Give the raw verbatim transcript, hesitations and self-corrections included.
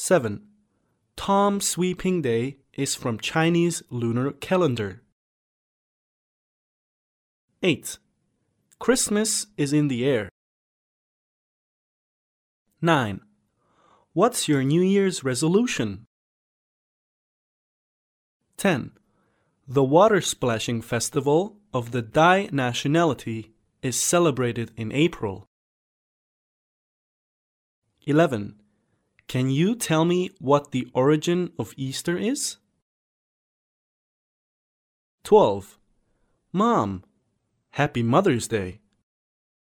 seven. Tom Sweeping Day is from Chinese lunar calendar. eight. Christmas is in the air. nine. What's your New Year's resolution? ten. The water splashing festival of the Dai nationality is celebrated in April. eleven. Can you tell me what the origin of Easter is? twelve. Mom, Happy Mother's Day.